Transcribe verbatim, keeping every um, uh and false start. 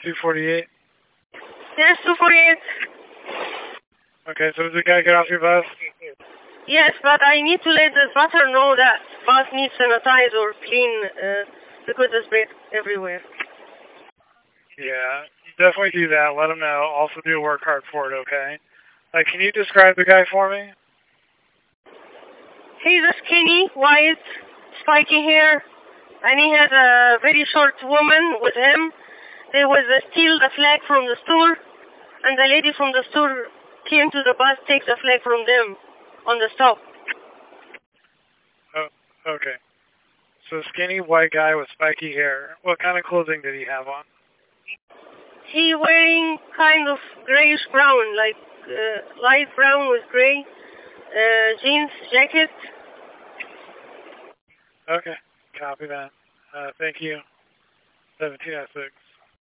two forty-eight? Yes, two forty-eight. Okay, so does the guy get off your bus? Yes, but I need to let the butter know that bus needs sanitize or clean uh, because there's bread everywhere. Yeah, definitely do that. Let him know. Also do work hard for it, okay? Like, can you describe the guy for me? He's a skinny, white, spiky hair, and he has a very short woman with him. They was uh, steal the flag from the store, and the lady from the store came to the bus, take the flag from them on the stop. Oh, okay. So skinny white guy with spiky hair. What kind of clothing did he have on? He wearing kind of grayish brown, like uh, light brown with gray uh, jeans jacket. Okay, copy that. Uh, thank you. seventeen oh six.